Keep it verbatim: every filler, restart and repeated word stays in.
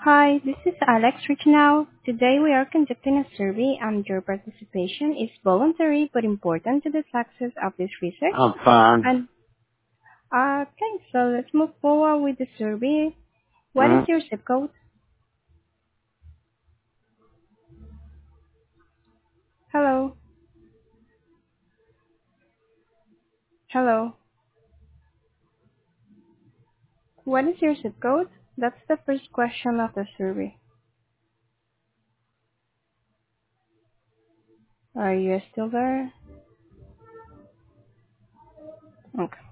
Hi, this is Alex reaching out. Today we are conducting a survey and your participation is voluntary but important to the success of this research. I'm fine. And uh, okay, so let's move forward with the survey. What is Mm, your zip code? Hello? Hello? What is your zip code? That's the first question of the survey. Are you still there? Okay.